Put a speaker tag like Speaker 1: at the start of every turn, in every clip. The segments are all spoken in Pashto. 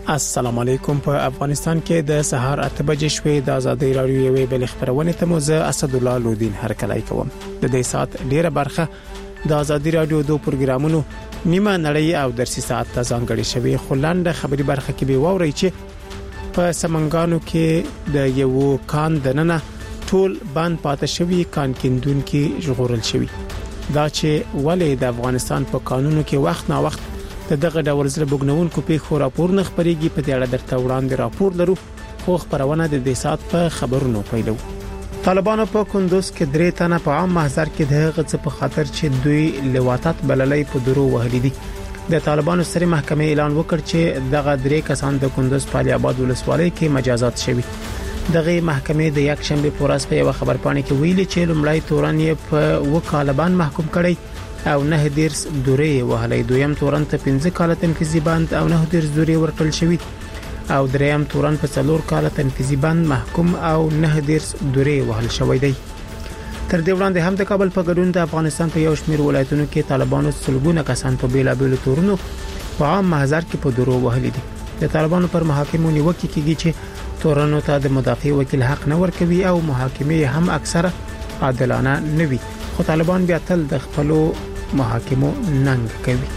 Speaker 1: السلام علیکم. په افغانستان کې د سهار 8 بجې شوې د ازادي رادیو یوې بل خبرونه ته مو زه اسد الله لودین هرکلای کوم. د دې سات ډیره برخه د ازادي رادیو دوه پروګرامونو نیمه نړۍ او درسي ساعت ته ځانګړي شوی خلانده خبري برخه کې به ووري چې په سمنګانو کې د یو کان دننه ټول باندې پاتې شوی کان کیندون کې ژغورل شوی. دا چې ولې د افغانستان په قانونو کې وخت نا وخت دغه ډول زره بګنونکو په خو راپور نه خبريږي په دې اړه درته وړاندې راپور لرو خو خبرونه د دې سات په خبرونو پیلو. طالبانو په کندوز کې درې تنه په عام محضر کې د غڅ په خاطر چې دوی لواتات بللې په درو وهلې دي. د طالبانو سره محکمه اعلان وکړ چې دغه درې کسان د کندوز په علي آباد ولسوالۍ کې مجازات شوي. دغه محکمه د یک شنبه پورس په یو خبرپاڼه کې ویلي چې لومړی تورن یې په وکالبان محکوم کړي او 9 دیرس دورې وهلې. دویم تورن ته 15 کال تنفيذي بند او 9 دیرس دورې ورکړل شوې او دریم تورن په 4 کال تنفيذي بند محکوم او 9 دیرس دورې وهل شوې دی. تر دې وړاندې هم د کابل په ګډون د افغانستان په یو شمېر ولایتونو کې طالبانو سلګونه کسان په بیلابېلو تورونو په عام محضر کې په درو وهلې دي. د طالبانو پر محاکمو نیوکه کیږي چې تورنو ته د مدافع وکیل حق نه ورکوي او محاکمه هم اکثره عادلانه نه وي. خو طالبان بیا تل د خپلو محاکمو ننګ کوي.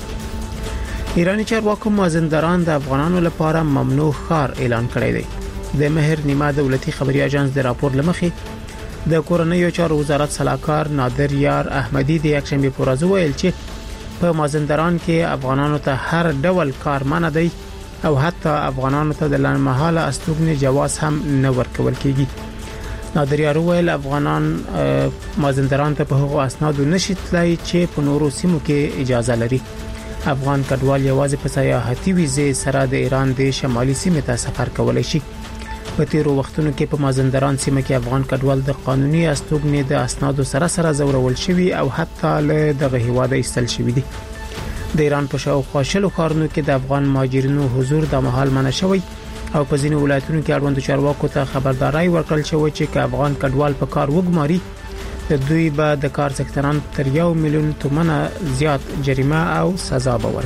Speaker 1: ایرانی چارواکو مازندران د افغانانو لپاره ممنوع ښار اعلان کړی دی. د مهر نیمه دولتي خبري اژانس د راپور لمخې د کورنیو چارو وزارت صلاحکار نادر یار احمدی د یک شنبه پر ورځ ویل چې په مازندران کې افغانانو ته هر ډول کار منع دی او حتی افغانانو ته د لنډمهاله استوګنې جواز هم نه ورکول کیږي. نادر یار ویل افغانان مازندران ته په هغو اسنادو نشي تلای چې په نورو سیمو کې اجازه لري. افغان کډوال یوازې په سیاحتي ویزه سره د ایران د شمالي سیمې ته سفر کولای شي. په تیرو وختونو کې په مازندران سیمه کې افغان کډوال د قانوني استوګنې د اسنادو سره زورول شوی او حتی له دغه هیواده ایستل شوی دي. د ایران په شاوخوا شلو ښارونو کې د افغان مهاجرینو حضور د محل منع شوی او په ځینو ولایتونو کې اړوند چارواکو ته خبرداري ورکړل شوې چې افغان کډوال په کار وګماري د دوی به د کار سکتوران تر 1 میلیون تومنه زیات جریمه او سزا به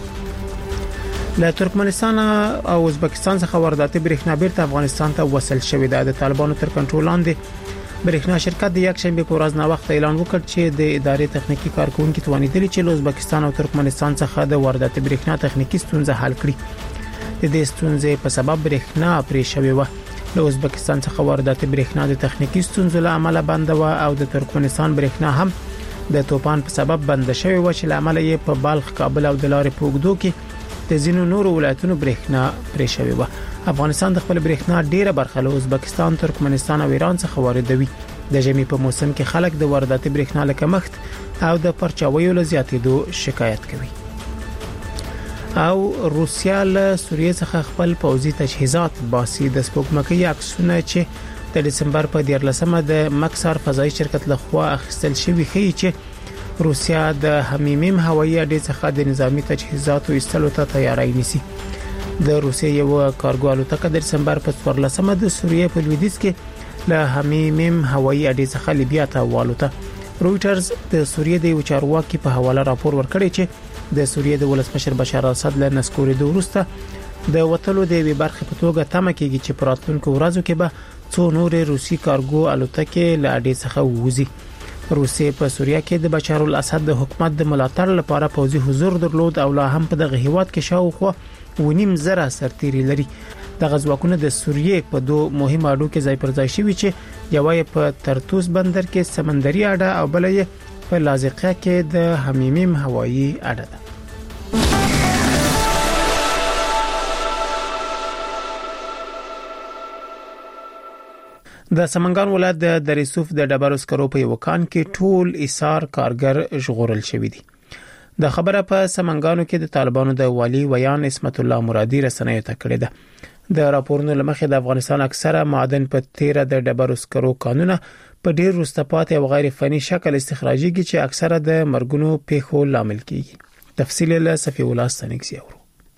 Speaker 1: ورکړي. له ترکمنستان او ازبکستان څخه واردات برېښنا بیرته افغانستان ته وصل شوې ده. د طالبانو تر کنټرول لاندې برېښنا شرکت د یک شنبه په ورځ نه وخت اعلان وکړ چې د ادارې تخنیکی کارکونکو توانیدل چې له ازبکستان او ترکمنستان څخه د واردات برېښنا تخنیکی ستونزه حل کړي. د دې ستونزې په سبب برېښنا پرې شوې و. له ازبکستان څخه واردات برېښنا د تخنیکی ستونزو له امله بند و او د ترکمنستان برېښنا هم د توپان په سبب بند شوې و چې له امله یې په بلخ، کابل او د لارې په اوږدو کې د ځینو نورو ولایتونو برېښنا پرې شوې و. افغانستان د خپل برېښنا ډیره برخه له ازبکستان، ترکمنستان او ایران څخه واردوي. د ژمي په موسم کې خلک د واردات برېښنا له کمښت او د پرچاویو له زیاتېدو شکایت کوي. او روسیا له سوریه څخه خپل پوځي تجهیزات باسي. د سپوږمکۍ عکسونه چې د دسمبر په 14مه د مکسار فضائي شرکت لخوا اخیستل شوی ښيي چې روسیا د حمیمیم هوایي اډې څخه د نظامی تجهیزاتو ایستلو ته تیاری نیسي. د روسیې یو کارګو الوتکه د دسمبر په 14مه د سوریه په لویدیځ کې له حمیمیم هوایي اډې څخه لیبیا ته والوته. رويټرز د سوریې د یو چارواکي په حواله راپور ورکړی چې د سوریې د ولسمشر بشار اسد له نسکورېدو وروسته د وټلو د وی برخه په توګه تمه کیږي چې په راتلونکو ورځو کې به څو نورې روسي کارګو الوتکې له اډې څخه ووزي. روسیې په سوریه کې د بشار الاسد د حکومت د ملاتړ لپاره پوځي حضور درلود او لا هم په دغه هیواد کې شاوخوا 1.5 سرتیري لري. د غزواکونو د سوریې په دوه مهمه اډو کې ځای پر ځای شوی چې یو یې په ترتوس بندر کې سمندري اډه او بل یې په لازقه کې د حمیمیم هوایي اډه ده. د سمنګان ولایت د دریسوف د ډبرو سکرو په یو کان کې ټول ایثار کارګر ژغورل شوی دي. د خبره په سمنګانو کې د طالبانو د والی ویان اسمت الله مرادي رسنیو ته کړې ده. د راپورونو لمخې د افغانستان اکثره معدن په 13 د ډبرو سکرو کانونه په ډیر وروسته پاتې او غیر فني شکل استخراجيږي چې اکثره د مرګونو پیښو لامل کیږي. تفصیل له صفی الله سنګسي اورو.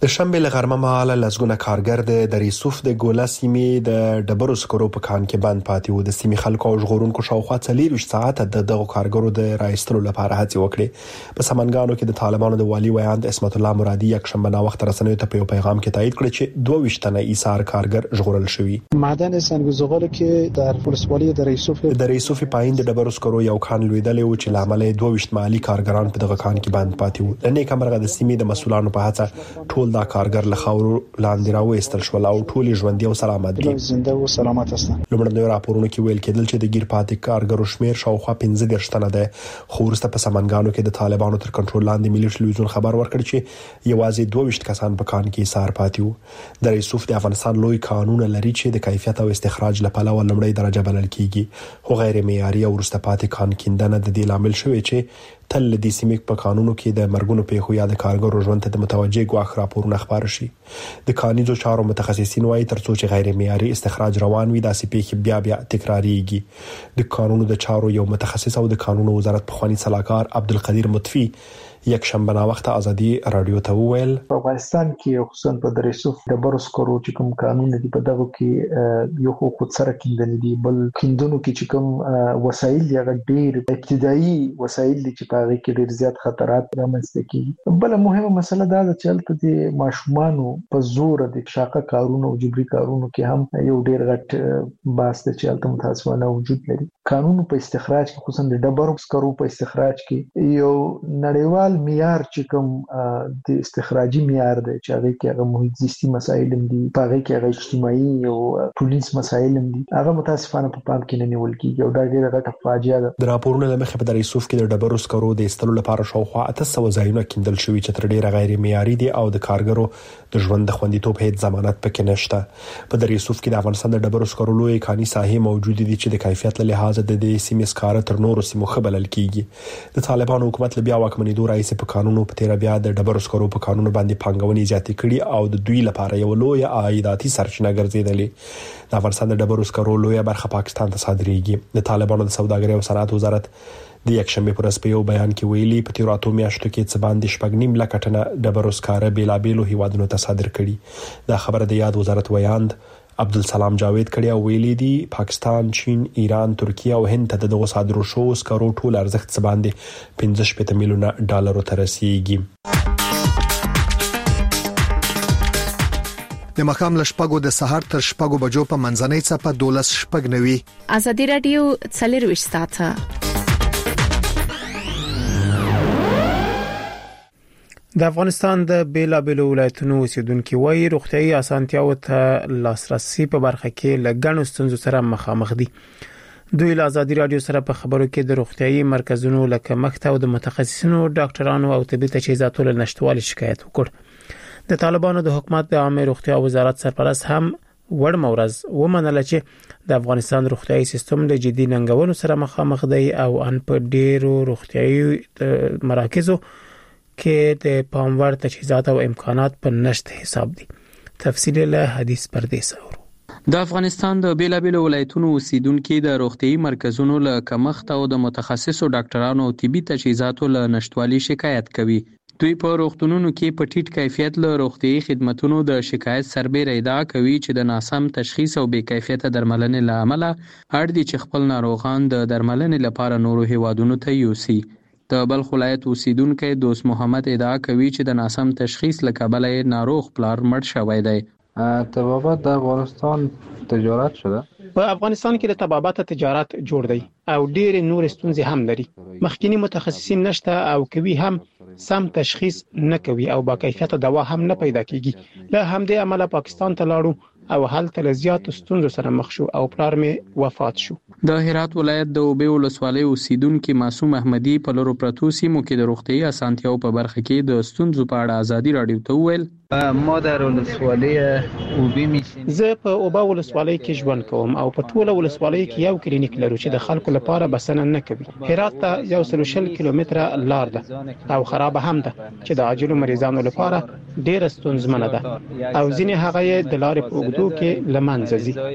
Speaker 2: د شنبه له غرمه مهاله لسګونه کارګر د ریسوف د ګولا سیمې د ډبرو سکرو په کان کې بند پاتې وو. د سیمې خلکو او ژغورونکو شاوخوا 24 ساعت د دغو کارګرو د راایستلو لپاره هڅې وکړې. په سمنګانو کې د طالبانو د والي ویاند اسمت الله مرادي یک شنبه نا وخت رسنیو ته په پیغام کې تایید کړ چې 22 تنه ایثار کارګر ژغورل شوي.
Speaker 3: معدن سنگزغال که در ولسوالی د
Speaker 2: ریسوف پایین د ډبرو سکرو یو کان لویدلې و چې لامل 22 محلي کارګران په دغه کان کې بند پاتې وو. د نیک امرغه د سیمې د مسولانو په هڅه ټول دا کارګر له خاورو لاندې راوېستل شول او ټول ژوندي او سلامت دي.
Speaker 3: زنده او سلامت هستند.
Speaker 2: لومړنیو راپورونو کې ویل کېدل چې د ګیر پاتې کارګرو شمیر شاوخوا 15 تنه ده. خو وروسته په سمنګانو کې د طالبانو تر کنټرول لاندې ملي ټلویزیون خبر ورکړ چې یوازې 22 کسان په کان کې ایثار پاتې وو. د ریسوف د افغانستان لوی قانون لري چې د کیفیت او استخراج لپاره لومړی درجه بلل کیږي. خو غیر معیاري او وروسته پاتې کان کیندنه د دې لامل شوی چې تل د سیمې په قانونو کې د مرګونو پیښو یا د کارګرو ژوند ته د متوجه غواخ راپورونه خبر شي. د قانوني چارو متخصصین وايي ترڅو چې غیر معیاري استخراج روان وي داسې پیښې بیا تکراریږي. د قانونو د چارو یو متخصص او د قانونو وزارت پخوانی صلاحکار عبدالقدیر مطفی یک شنبه نا وخت ازادي رادیو ته وویل
Speaker 3: په افغانستان کې خصوصا په دریسوف د برسکرو چې کوم قانون دی په دغه کې یو خود سره کیندنې دي بل کیندونو کې چې کوم وسایل دی هغه ډیر ابتدایي وسایل دي چې په هغه کې ډیر زیات خطرات رامنځته کیږي. بل مهمه مسله دا ده چې هلته د ماشومانو په زور د شاقه کارونو او جبري کارونو کې هم یو ډیر غټ باس دی چې هلته متاسفانه وجود لري. قانون په استخراج کې خصوصا د ډبرو سکرو په استخراج کې یو نړیوال معیار چې کوم د استخراجي معیار دی چې هغه کې هغه محیط زیستي مسایل هم دي په هغه کې هغه اجتماعي او ټولنیز مسایل هم دي هغه متاسفانه په پام کې نه نیول کیږي او دا ډیره غټه فاجعه ده.
Speaker 2: د راپورونو له مخې په ریسوف کې د ډبرو سکرو د ایستلو لپاره شاوخوا 800 ځایونه کیندل شوي چې تر ډیره غیر معیاري دي او د کارګرو د ژوند د خوندیتوب هیڅ ضمانت پکې نشته. په ریسوف کې د افغانستان د ډبرو سکرو لوی کاني ساحې موجود دي چې د کیفیت له لحاظ د دې سیمې سکاره تر نورو سیمو خبرل کیږي. د طالبانو حکومت له بیا واکمنېدو راځي په قانونو په تیر بیا د ډبرو سکرو په قانون باندې پانګونې زیاتې کړي او د دوی لپاره یو لوی عایداتي سرچینه ګرځیدلې. د افغانستان د ډبرو سکرو لوی برخه پاکستان ته صادریږي. د طالبانو د سوداګرۍ او صنعت وزارت د یک شنبه پر په یو بیان کې ویلي په تیر اتو میاشتو کې څه باندې 8.5 لک ټنه ډبرو سکاره بیلابېلو هیوادونو ته صادر کړي. دا خبره د یاد وزارت ویاند عبدالسلام جاوید کړي او ویلي دي پاکستان، چین، ایران، ترکیه او هند ته دغه صادرو شو سکرو ټول ارزښت څه باندې 15 میلیونه ډالر ته رسیدي.
Speaker 4: د مخام لشپګو د سحر تر شپګو بجو په منځنۍ صفه 12 شپګ نوي.
Speaker 5: ازادي رادیو 24 ساعته.
Speaker 1: د افغانستان د بیلابېلو ولایتونو اوسیدونکو وايي روغتيایي اسانتیاو ته لاسرسي په برخه کې لګڼو ستونزو سره مخامخ دي. دوی له ازادي رادیو سره په خبرو کې د روغتيایي مرکزونو لکه مخته او د متخصصینو ډاکټرانو او طبي تجهیزاتو له نشټوالي شکایت وکړ. د طالبانو د حکومت د عامه روغتیا وزارت سرپرست هم وړ مورز ومنله چې د افغانستان روغتيایي سیستم له جدي ننګونو سره مخامخ دی او ان په ډیرو روغتيایي مراکزو کې د پاموړ تجهیزات او امکانات په نشته حساب دي. تفصیل له حدیث پردیس اورو.
Speaker 6: د افغانستان د بیلابېلو ولایتونو اوسیدونکو د روغتيایي مرکزونو له کمښت او د متخصصو ډاکټرانو او طبي تجهیزاتو له نشټوالي شکایت کوي. دوی په روغتونونو کې په ټیټ کیفیت له روغتيایي خدماتو د شکایت سربېره ادعا کوي چې د ناسم تشخیص او بې کیفیت درملنې له امله اړ دي چې خپل ناروغان د درملنې لپاره نورو هیوادونو ته یوسي. د بلخ ولایت اوسیدونکو دوست محمد ادعا کوي چې د ناسم تشخیص له کبله ناروغ پلار مړ شوی دی.
Speaker 7: طبابت د افغانستان تجارت شده.
Speaker 1: په افغانستان کې د طبابت تجارت جوړ دی او ډېر نور ستونزې هم لري. مخکینی متخصصین نشته او کوي هم سم تشخیص نه کوي او با کیفیت دوا هم نه پیدا کیږي. له همدې عمله پاکستان ته لاړو او هلته له زیاتو ستونزو سره مخ شو او پلار مې وفات شو.
Speaker 6: د هرات ولایت د اوبې ولسوالۍ اوسیدونکو معصوم احمدي په لورو پرتو سیمو کې د روغتيایي اسانتیاو په برخه کې د ستونزو په اړه ازادي رادیو ته وویل
Speaker 7: ما در ولسوالۍ اوبې میشم.
Speaker 1: زه په اوبه ولسوالۍ کې ژوند کوم او په ټوله ولسوالۍ کې یو کلینیک لرو چې د خلکو لپاره بسنه نه کوي. هرات ته 140 کیلومتره لار ده او خراب هم ده چې د عاجلو مریضانو لپاره ډېر ستونزمنه ده او ځینې هغه د لارې په اوږدو کې لمنځه ځي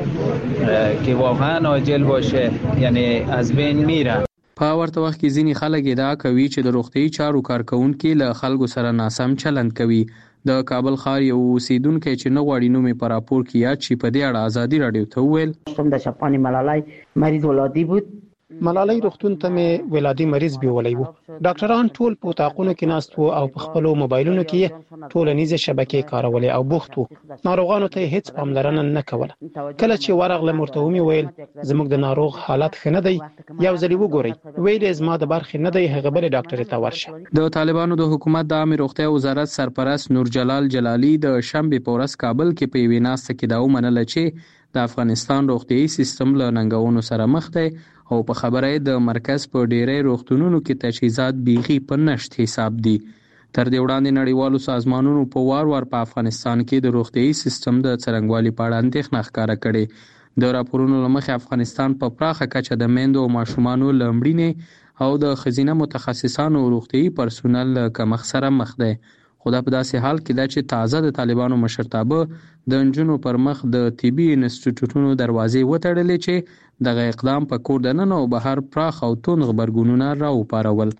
Speaker 7: که واقعا عاجل باشه یعنی از بین میره.
Speaker 6: په ورته وخت کې ځینې خلک ادعا کوي چې د روغتيایي چارو کارکونکو له خلکو سره ناسم چلند کوي. د کابل ښار یو اوسیدونکی چې نه غواړي نوم یې په راپور کې یاد شي په دې اړه ازادي راډیو ته وویل
Speaker 8: د شپانې ملالۍ مریض ولادي بود.
Speaker 1: ملالۍ روغتون ته مې ولادي مریض بیولای وو. ډاکټران ټول په تاقونو کې ناست وو او په خپل موبایلونو کې ټولنیزه شبکې کارولې او بوخت وو. ناروغانو ته هیڅ پاملرنه نه کوله. کله چې ورغله مرته ویل زموږ د ناروغ حالت ښه نه دی، یو ځل وګورئ. ویل زما د برخې نه دی، هغه بل ډاکټر ته ورشه.
Speaker 6: د طالبانو د حکومت د عامه روغتیا وزارت سرپرست نور جلال جلالی د شنبه په ورځ کابل کې په وینا کې دا ومنله چې د افغانستان روغتيایي سیستم له ننګونو سره مخ دی او په خبره د مرکز په ډیری روغتونونو کې تجهیزات بیخي په نشت حساب دي. تر دې وړاندې نړیوالو سازمانونو په وار په افغانستان کې د روغتيایي سیستم د څرنګوالي په اړه اندېښنه ښکاره کړې. د راپورونو له مخې افغانستان په پراخه کچه د میندو او ماشومانو لمړینې او د ښځینه متخصصانو روغتيایي پرسونل کمښت سره مخ دی. خو دا په داسې حال کې ده چې تازه د طالبانو مشرتابه د نجونو پر مخ د طبي انسټیټیوټونو دروازې وتړلې چې دغه اقدام په کور دننه او بهر پراخ او توند غبرګونونه راوپارول.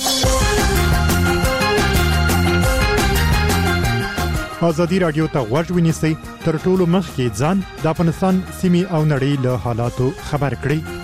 Speaker 9: ازادي راډیو ته غوږ ونیسئ، تر ټولو مخکې ځان د افغانستان سیمې او نړۍ له حالاتو خبر کړئ.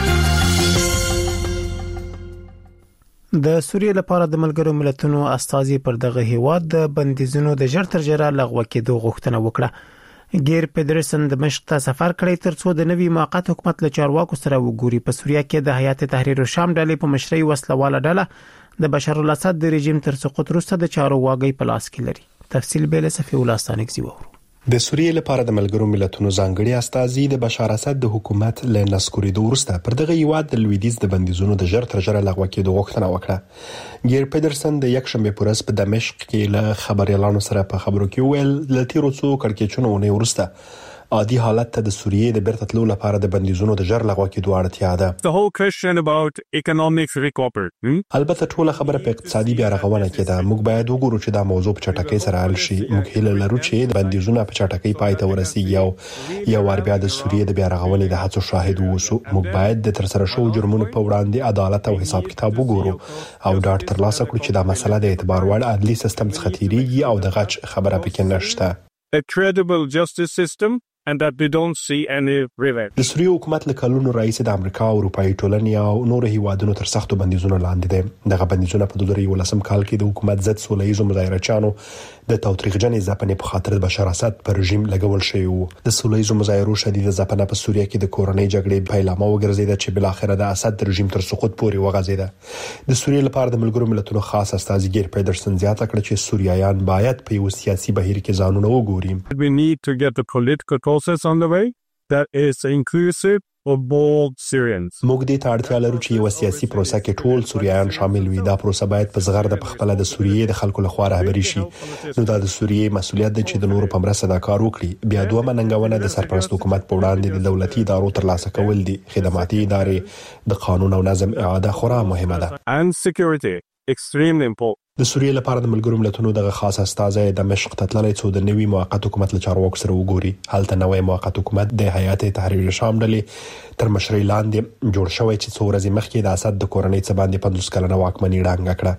Speaker 1: د سوریې لپاره د ملګرو ملتونو استازي پر دغه هیواد د بندیزونو د ژر تر ژره لغوه کېدو غوښتنه وکړه. ګیر پدرسن د مشق ته سفر کړی ترڅو د نوي موقت حکومت له چارواکو سره وګوري. په سوریه کې د هیئت تحریر الشام ډلې په مشرۍ وسلواله ډله د بشار الاسد د رژیم تر سقوط وروسته د چارو واګي په لاس کې لري. تفصیل به له صفي الله ستانکزي وورو.
Speaker 2: د سوریې لپاره د ملګرو ملتونو ځانګړي استازي د بشار اسد د حکومت له نسکورېدو وروسته پر دغه هیواد د لویدیځ د بندیزونو د ژر تر ژره لغوه کېدو غوښتنه وکړه. ګیر پدرسن د یکشنبه په ورځ په دمشق کې له خبريالانو سره په خبرو کې ویل ل تیرو څو کړکېچونو وروسته عادي حالت ته د سوریې د بیرته تلو لپاره د بندیزونو د ژر لغوه کېدو اړتیا ده.
Speaker 10: The whole question about economic recovery.
Speaker 2: البته ټول خبره په اقتصادي بیا رغونه کې ده. موږ باید وګورو چې دا موضوع په چټکۍ سره حل شي. موږ هیله لرو چې د بندیزونو په چټکۍ پای ته ورسیږي او یو ور بیا د سوریې د بیا رغونې د هڅو شاهد ووسو. موږ باید د ترسره شوو جرمونو په وړاندې عدالت او حساب کتاب وګورو او ډاډ ترلاسه کړو چې دا مسله د اعتبار وړ عدلي سیستم څخه تیریږي او د غچ خبره پکې نشته.
Speaker 10: A credible justice system and that we don't see any revenge.
Speaker 2: د سوریې حکومت له کلونو راځي د امریکا او اروپאי ټولنې او نور هیوادونو تر سختو بندیزونو لاندې دي. دغه بندیزونه په 2011 کال کې د حکومت ضد سولهییزو مظاهرچیانو د توتریخجنې ځپنې په خاطر د بشار اسد پر رژیم لګول شوی وو. د سولهییزو مظاهرو شدید ځپنه په سوریه کې د کورنۍ جګړې پیلامه وګرځیده چې بل اخر د اسد رژیم تر سقوط پورې وغځیده. د سوریې لپاره د ملګرو ملتونو خاص استازي ګیر پدرسن زیاته کړه چې سوریایان باید په یو سیاسي بهیر کې ځانونه وګوري.
Speaker 10: We need to get the political process on the way that is inclusive of both Syrians.
Speaker 2: موږ دې ته اړتیا لرو چې یو سیاسي پروسه کې ټول سوریایان شامل وي. دا پروسه باید په زغرد په خپل د سوریې د خلکو لخوا رهبري شي. نو دا د سوریې مسولیت دی چې د نورو په مرسته دا کار وکړي. بیا دوه مننګونه د سرپرست حکومت په وړاندې د دولتي ادارو ترلاسه کول دي. خدماتي ادارې د قانون او نظم اعاده خورا مهمه ده.
Speaker 10: And security extremely important.
Speaker 2: د سوریې لپاره د ملګرو ملتونو دغه خاص استازی د دمشق ته تللی څو د نوي موقت حکومت له چارواکو سره وګوري. هلته نوې موقت حکومت د هیئت تحریر الشام ډلې تر مشرۍ لاندې جوړ شوی چې څو ورځې مخکې د اسد د کورنۍ څخه باندې 50 کلنه واکمني ړنګه کړه.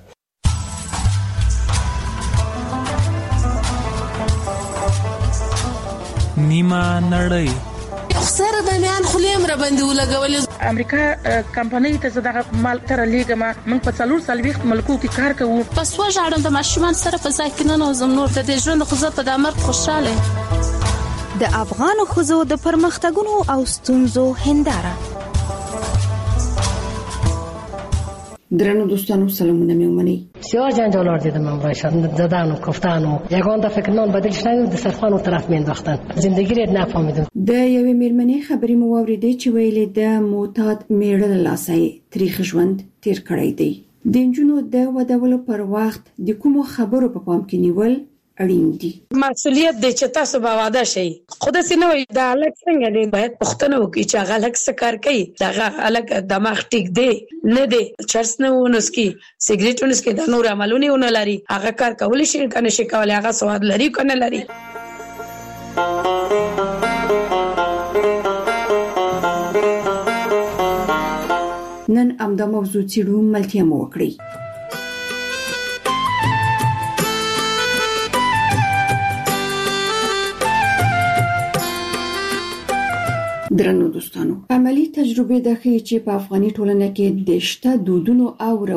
Speaker 11: نیمه نړۍ
Speaker 12: سره د میان خلیم را باندې ولګول.
Speaker 13: امریکا کمپنۍ ته زداغه مال تر لیګما موږ په 440 ملکو کې کار کوو.
Speaker 12: پس وژاړم د ماشومان سره په ځای کې نه نوزم نور د دې ژوند خو زه په د امر خوشاله.
Speaker 5: د افغان خوځو د پرمختګونو او ستونزو هنداره.
Speaker 14: درنو دوستانو سلامونه میومنی.
Speaker 15: سیاه جنجال آردیدم من باشد زدن و کفتن و یگان دفعه که نان بدلش نگید د سرخان و طرف مینداختن. زندگی رید نفهمیدم.
Speaker 14: د یوې میرمنې خبرې مو واورېدې چې ویلې د معتاد میړه له لاسه تاریخ ژوند تیر کړی دی. د نجونو د ودولو پر وخت د کومو خبرو په پام کې نیول اړین دي.
Speaker 16: مسؤلیت د چې تاسو به واده شي. خود سي نه وي د الګ څنګه دی باید پښتنه وکړي چې هغه الګ څه کار کوي. دغه الګ دماغ ټیک دی نه دی چرس نه ونسکي سیګریټ ونسکي د نور عملونه نه لري. هغه کار کولی شي کنه شي کولی هغه سواد لري کنه لري.
Speaker 14: نن امدا موضوع چیرو ملتیا مو وکړي. درنو دوستانو عملی تجربه د ښه چې په افغاني ټولنه کې د شته دودونو او